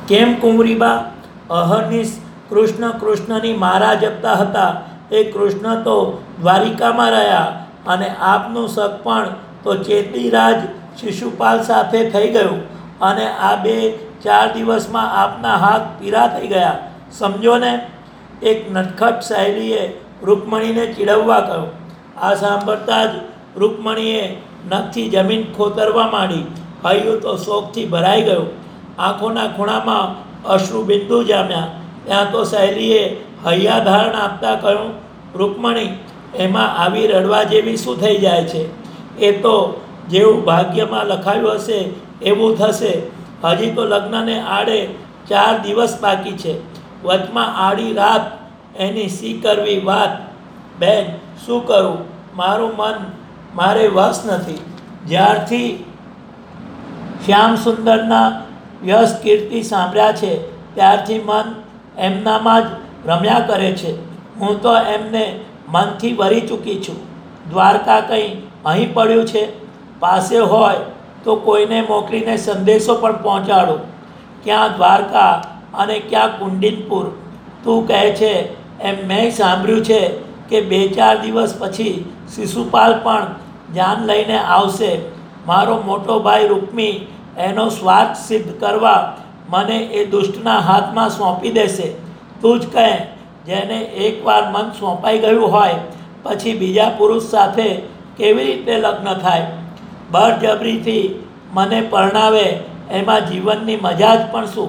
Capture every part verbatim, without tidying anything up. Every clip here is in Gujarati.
કેમ કુંવરીબા? અહર્નિશ કૃષ્ણ કૃષ્ણની મારા જપતા હતા. એ કૃષ્ણ તો દ્વારિકામાં રહ્યા અને આપનું સગપણ તો ચેતીરાજ શિશુપાલ સાથે થઈ ગયું અને આ બે ચાર દિવસમાં આપના હાથ પીળા થઈ ગયા, સમજો ને. એક નટખટ સહેલીએ રૂકમણીને ચીડવવા કહ્યું. આ સાંભળતા જ રૂકમણીએ નખથી જમીન ખોતરવા માંડી. હૈયું તો શોકથી ભરાઈ ગયું. આંખોના ખૂણામાં અશ્રુબિંદુ જામ્યા. ત્યાં તો સહેલીએ હૈયાધારણ આપતા કહ્યું, રૂકમણી, એમાં આવી રડવા જેવી શું થઈ જાય છે? એ તો જેવું ભાગ્યમાં લખાયું હશે એવું થશે. હજી તો લગ્નને આડે ચાર દિવસ બાકી છે. વચમાં આડી રાત એની સી કરવી વાત. બેન, શું કરું? મારું મન મારે વશ નથી. જ્યારથી શ્યામ સુંદરના યશ કીર્તિ સાંભળ્યા છે ત્યારથી મન એમનામાં જ રમ્યા કરે છે. હું તો એમને મનથી વરી ચૂકી છું. દ્વારકા કંઈ અહીં પડ્યું છે? પાસે હોય તો કોઈને મોકલીને સંદેશો પણ પહોંચાડું. ક્યાં દ્વારકા અને ક્યાં કુંડિનપુર? તું કહે છે એમ મેં સાંભળ્યું છે કે બે ચાર દિવસ પછી શિશુપાલ પણ જાન લઈને આવશે. મારો મોટો ભાઈ રૂકમી એનો સ્વાર્થ સિદ્ધ કરવા મને એ દુષ્ટના હાથમાં સોંપી દેશે. તું જ કહે, જેને એકવાર મન સોંપાઈ ગયું હોય પછી બીજા પુરુષ સાથે કેવી રીતે લગ્ન થાય? બળજબરીથી મને પરણાવે એમાં જીવનની મજા જ પણ શું?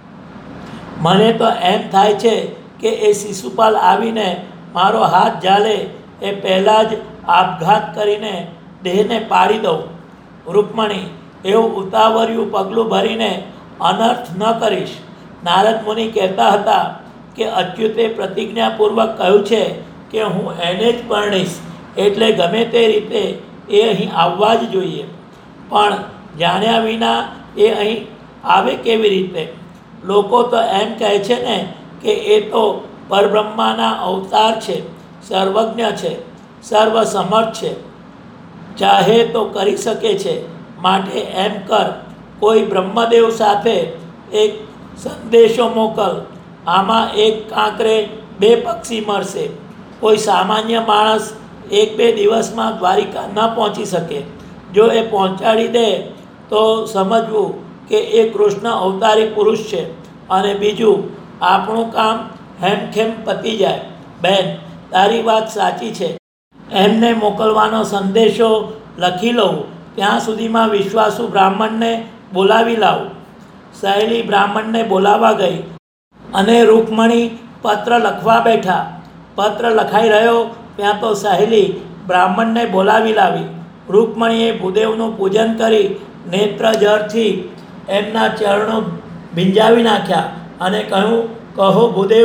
મને તો એમ થાય છે કે એ શિશુપાલ આવીને મારો હાથ ઝાલે એ પહેલાં જ આપઘાત કરીને દેહને પાડી દઉં. રૂકમણી, એવું ઉતાવળિયું પગલું ભરીને અનર્થ ન કરીશ. નારદ મુનિ કહેતા હતા કે અચ્યુતે પ્રતિજ્ઞાપૂર્વક કહ્યું છે કે હું એને જ પરણીશ, એટલે ગમે તે રીતે એ અહીં આવવા જ જોઈએ. પણ જાણ્યા વિના એ અહીં આવે કેવી રીતે? લોકો તો એમ કહે છે ને કે એ તો પરબ્રહ્માના અવતાર છે, સર્વજ્ઞ છે, સર્વસમર્થ છે, ચાહે તો કરી શકે છે. માટે એમ કર, કોઈ બ્રહ્મદેવ સાથે એક સંદેશો મોકલ. આમાં એક કાંકરે બે પક્ષી મળશે. કોઈ સામાન્ય માણસ એક બે દિવસમાં દ્વારિકા ન પહોંચી શકે. જો એ પહોંચાડી દે તો સમજવું કે એ કૃષ્ણ અવતારી પુરુષ છે, અને બીજું આપણું કામ હેમખેમ પતી જાય. બેન, તારી વાત સાચી છે. એમને મોકલવાનો સંદેશો લખી લઉં. ત્યાં સુધીમાં વિશ્વાસુ બ્રાહ્મણને બોલાવી લાવું. સહેલી બ્રાહ્મણને બોલાવા ગઈ અને રૂકમણી પત્ર લખવા બેઠા. પત્ર લખાઈ રહ્યો ત્યાં તો સહેલી બ્રાહ્મણને બોલાવી લાવી. રૂકમણીએ ભૂદેવનું પૂજન કરી નેત્ર જળથી એમના ચરણો ભીંજાવી નાખ્યા અને કહ્યું, કહો ભૂદેવ,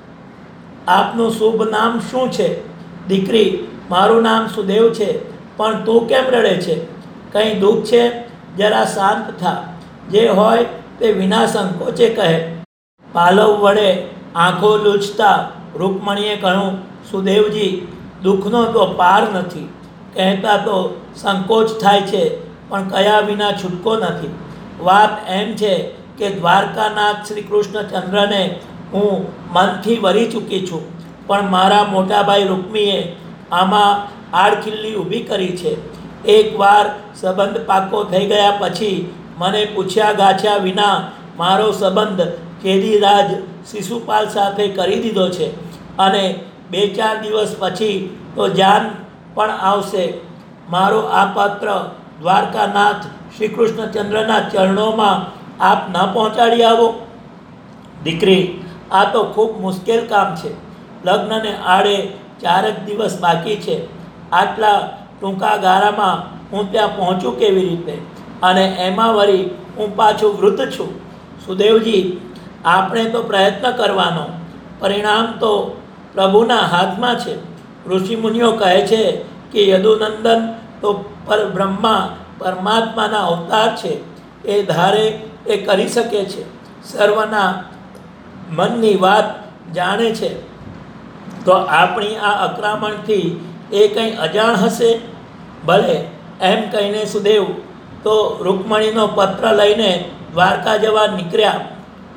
આપનું શુભ નામ શું છે? દીકરી, મારું નામ સુદેવ છે. પણ તું કેમ રડે છે? કંઈ દુઃખ છે? જરા શાંત થા. જે હોય તે વિના સંકોચે કહે. પાલવ વડે આંખો લૂછતા રૂકમણીએ કહ્યું, સુદેવજી, દુઃખનો તો પાર નથી. કહેતા તો સંકોચ થાય છે, પણ કયા વિના છૂટકો નથી. વાત એમ છે કે દ્વારકાનાથ શ્રી કૃષ્ણચંદ્રને હું મનથી વરી ચૂકી છું, પણ મારા મોટાભાઈ રૂકમીએ આમાં આડખિલ્લી ઊભી કરી છે. એકવાર સંબંધ પાકો થઈ ગયા પછી મને પૂછ્યા ગાછ્યા વિના મારો સંબંધ ચેદીરાજ શિશુપાલ સાથે કરી દીધો છે, અને બે ચાર દિવસ પછી તો જાન પણ આવશે. મારો આ પત્ર દ્વારકાનાથ શ્રી કૃષ્ણચંદ્રના ચરણોમાં આપ ન પહોંચાડી આવો? દીકરી, આ તો ખૂબ મુશ્કેલ કામ છે. લગ્નને આડે ચારક દિવસ બાકી છે. આટલા ટૂંકા ગાળામાં હું ત્યાં પહોંચું કેવી રીતે? અને એમાં વળી હું પાછું વૃદ્ધ છું. સુદેવજી, આપણે તો પ્રયત્ન કરવાનો, પરિણામ તો પ્રભુના હાથમાં છે. ઋષિમુનિઓ કહે છે કે યદુનંદન તો પરબ્રહ્મા પરમાત્માના અવતાર છે. એ ધારે એ કરી શકે છે. સર્વના મનની વાત જાણે છે. તો આપણી આ અકરામણથી એ કંઈ અજાણ હશે? ભલે, એમ કહીને સુદેવ તો રૂકમણીનો પત્ર લઈને દ્વારકા જવા નીકળ્યા.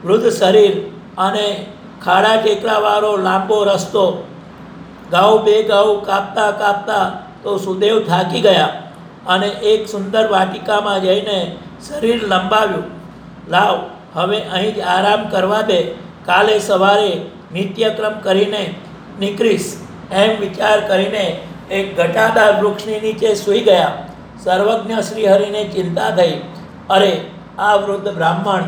વૃદ્ધ શરીર અને ખાડા ટેકરાવાળો લાંબો રસ્તો. ઘાવ બે ઘાવ કાપતા કાપતા તો સુદેવ થાકી ગયા અને એક સુંદર વાટિકામાં જઈને શરીર લંબાવ્યું. લાવ, હવે અહીં જ આરામ કરવા દે, કાલે સવારે નિત્યક્રમ કરીને નીકળીશ એમ વિચાર કરીને એક ઘટાદાર વૃક્ષની નીચે સૂઈ ગયા. સર્વજ્ઞ શ્રીહરિને ચિંતા થઈ, અરે આ વૃદ્ધ બ્રાહ્મણ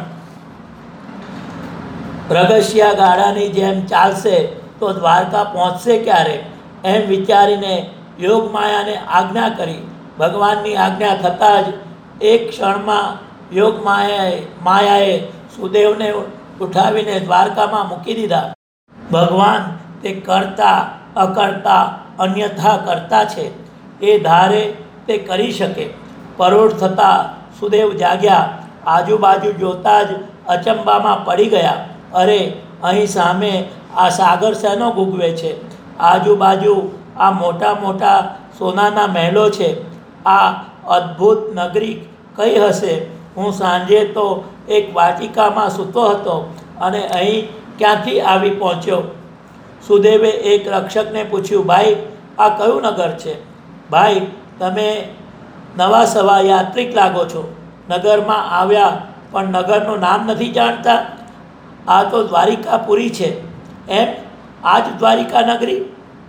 પ્રગસ્યા ગાડાની જેમ ચાલશે તો દ્વારકા પહોંચશે ક્યારે એમ વિચારીને યોગમાયાને આજ્ઞા કરી. ભગવાનની આજ્ઞા થતાં જ એક ક્ષણમાં યોગમાયાએ માયાએ સુદેવને ઉઠાવીને દ્વારકામાં મૂકી દીધા. ભગવાન તે કરતા અકર્તા અન્યથા કરતા છે, એ ધારે તે કરી શકે. પરોઢ થતાં સુદેવ જાગ્યા. આજુબાજુ જોતા જ અચંબામાં પડી ગયા. અરે, અહીં સામે આ સાગર શેનો ગુગવે છે? આજુબાજુ આ મોટા મોટા સોનાના મહેલો છે. આ અદ્ભુત નગરી કઈ હશે? હું સાંજે તો એક વાટિકામાં સૂતો હતો અને અહીં ક્યાંથી આવી પહોંચ્યો? સુદેવે એક રક્ષકને પૂછ્યું, ભાઈ, આ કયું નગર છે? ભાઈ, તમે નવા સવા યાત્રિક લાગો છો. નગરમાં આવ્યા પણ નગરનું નામ નથી જાણતા. આ તો દ્વારિકાપુરી છે. એમ? આ જ દ્વારિકા નગરી?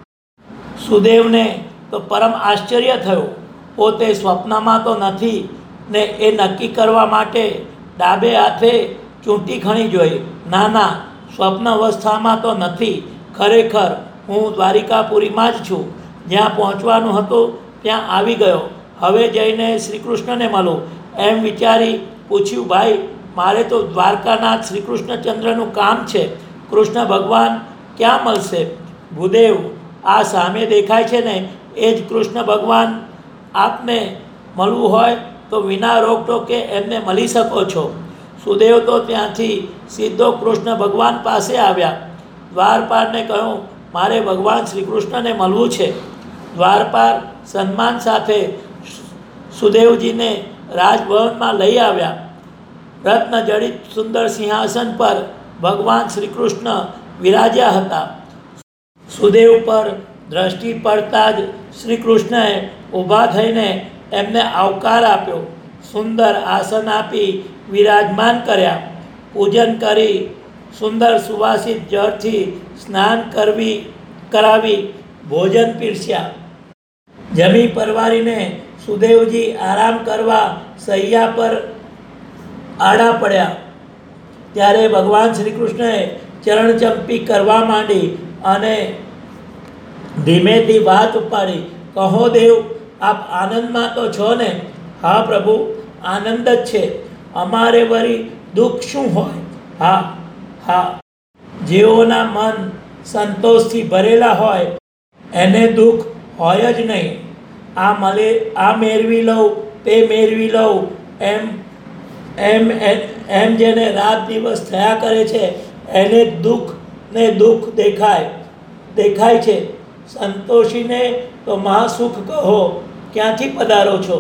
સુદેવને તો પરમ આશ્ચર્ય થયું. પોતે સ્વપ્નમાં તો નથી ને એ નક્કી કરવા માટે ડાબે હાથે ચૂંટી ખણી જોઈ. ના ના, સ્વપ્ન અવસ્થામાં તો નથી. ખરેખર હું દ્વારિકાપુરીમાં જ છું. જ્યાં પહોંચવાનું હતું ત્યાં આવી ગયો. હવે જઈને શ્રી કૃષ્ણને મળું એમ વિચારી પૂછ્યું, ભાઈ, મારે તો દ્વારકાનાથ શ્રી કૃષ્ણચંદ્રનું કામ છે. કૃષ્ણ ભગવાન ક્યાં મળશે? ભૂદેવ, આ સામે દેખાય છે ને એ જ કૃષ્ણ ભગવાન. આપને મળવું હોય તો વિના રોકટોકે એમને મળી શકો છો. સુદેવ તો ત્યાંથી સીધો કૃષ્ણ ભગવાન પાસે આવ્યા. દ્વારપાળને કહ્યું, મારે ભગવાન શ્રી કૃષ્ણને મળવું છે. દ્વારપાળ સન્માન સાથે સુદેવજીને રાજભવનમાં લઈ આવ્યા. રત્નજડિત સુંદર સિંહાસન પર ભગવાન શ્રી કૃષ્ણ વિરાજ્યા હતા. સુદેવ પર દ્રષ્ટિ પડતા જ શ્રી કૃષ્ણએ ઊભા થઈને એમને આવકાર આપ્યો. સુંદર આસન આપી વિરાજમાન કર્યા. પૂજન કરી સુંદર સુવાસિત જળથી સ્નાન કરવી કરાવી ભોજન પીરસ્યા. જમી પરવારીને સુદેવજી આરામ કરવા સૈયા પર આડા પડ્યા. ત્યારે ભગવાન શ્રી કૃષ્ણએ ચરણચંપી કરવા માંડી અને ધીમેથી વાત ઉપાડી. કહો દેવ, આપ આનંદમાં તો છો ને? હા પ્રભુ, આનંદ જ છે. અમારે વળી દુઃખ શું હોય? હા હા, જેઓના મન સંતોષથી ભરેલા હોય એને દુઃખ હોય જ નહીં. આ મળે આ મેળવી લઉં, તે મેળવી લઉં એમ એમ એમ જેને રાત દિવસ થયા કરે છે એને દુઃખ ને દુઃખ દેખાય દેખાય છે. સંતોષીને તો મહાસુખ કહો. ક્યાંથી પધારો છો?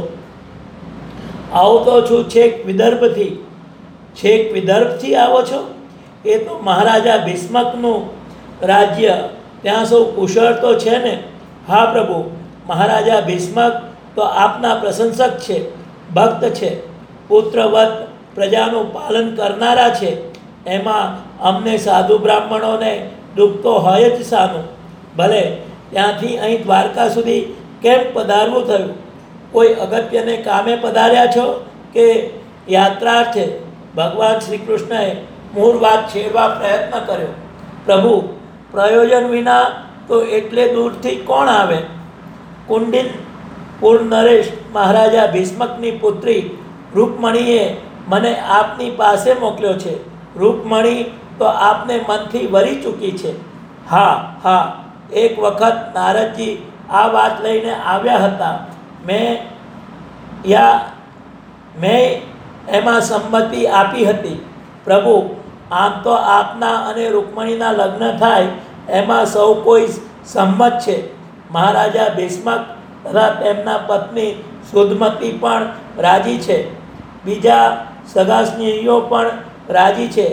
આવતો છું છેક વિદર્ભથી. છેક વિદર્ભથી આવો છો? એ તો મહારાજા ભીષ્મકનું રાજ્ય. ત્યાં સૌ કુશળ તો છે ને? હા પ્રભુ, મહારાજા ભીષ્મક તો આપના પ્રશંસક છે, ભક્ત છે, પુત્રવત પ્રજાનું પાલન કરનારા છે. એમાં અમને સાધુ બ્રાહ્મણોને દુઃખ તો હોય જ સાનું. ભલે ત્યાંથી અહીં દ્વારકા સુધી કેમ પધારવું થયું? કોઈ અગત્યને કામે પધાર્યા છો કે યાત્રાર્થે? ભગવાન શ્રી કૃષ્ણએ મૂળ વાત છેડવા પ્રયત્ન કર્યો. પ્રભુ, પ્રયોજન વિના તો એટલે દૂરથી કોણ આવે? કુંડિન પૂર નરેશ મહારાજા ભીષ્મકની પુત્રી રૂકમણીએ મને આપની પાસે મોકલ્યો છે. રૂકમણી તો આપને મનથી વરી ચૂકી છે. હા હા, એક વખત નારદજી આ વાત લઈને આવ્યા હતા. મેં યા મેં એમાં સંમતિ આપી હતી. પ્રભુ, આમ તો આપના અને રૂકમણીના લગ્ન થાય એમાં સૌ કોઈ સંમત છે. મહારાજા ભીષ્મક તથા તેમના પત્ની સુધમતી પણ રાજી છે. બીજા સગા સ્નેહીઓ પણ રાજી છે.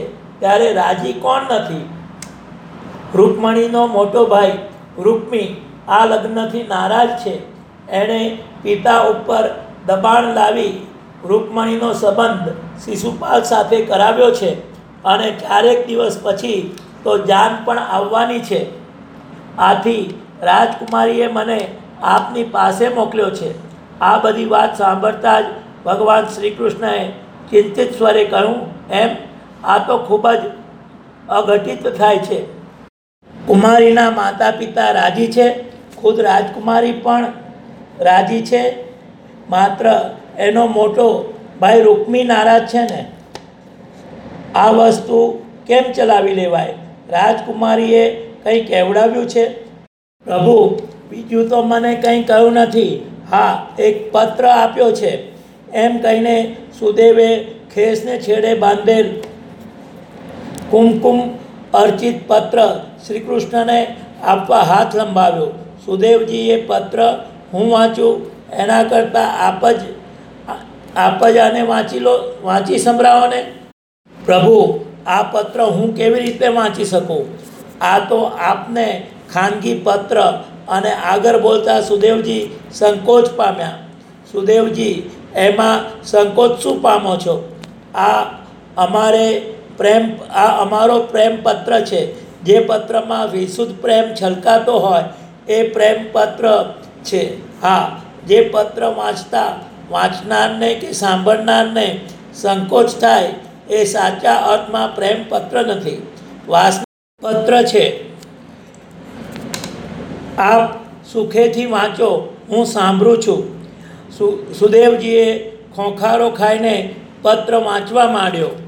ત્યારે રાજી કોણ નથી? રૂકમણીનો મોટો ભાઈ રૂકમી આ લગ્નથી નારાજ છે. એણે પિતા ઉપર દબાણ લાવી રૂકમણીનો સંબંધ શિશુપાલ સાથે કરાવ્યો છે અને ચારેક દિવસ પછી તો જાન પણ આવવાની છે. આથી રાજકુમારીએ મને આપની પાસે મોકલ્યો છે. આ બધી વાત સાંભળતા જ ભગવાન શ્રી કૃષ્ણએ ચિંતિત સ્વરે કહ્યું, એમ આ તો ખૂબ જ અઘટિત થાય છે. કુમારીના માતા પિતા રાજી છે, ખુદ રાજકુમારી પણ રાજી છે, માત્ર એનો મોટો ભાઈ રૂકમી નારાજ છે ને. આ વસ્તુ કેમ ચલાવી લેવાય? રાજકુમારીએ કંઈ કહેવડાવ્યું છે? પ્રભુ, બીજું તો મને કંઈ કહ્યું નથી. હા, એક પત્ર આપ્યો છે, એમ કહીને સુદેવે ખેસને છેડે બાંધેલ કુમકુમ અર્ચિત પત્ર શ્રી કૃષ્ણને આપવા હાથ લંબાવ્યો. સુદેવજીએ પત્ર હું વાંચું એના કરતાં આપ જ આપ જ આને વાંચી લો, વાંચી સંભળાવો ને. પ્રભુ, આ પત્ર હું કેવી રીતે વાંચી શકું? આ તો આપને ખાનગી પત્ર. અને આગળ બોલતા સુદેવજી સંકોચ પામ્યા. સુદેવજી, એમાં સંકોચ શું પામો છો? આ અમારે પ્રેમ આ અમારો પ્રેમ પત્ર છે. જે પત્રમાં વિશુદ્ધ પ્રેમ છલકાતો હોય એ પ્રેમ પત્ર છે. હા, જે પત્ર વાંચતા વાંચનારને કે સાંભળનારને સંકોચ થાય એ સાચા અર્થમાં પ્રેમ પત્ર નથી, વાસના પત્ર છે. આપ સુખેથી વાંચો, હું સાંભળું છું. સુ સુદેવજીએ ખોંખારો ખાઈને પત્ર વાંચવા માંડ્યો.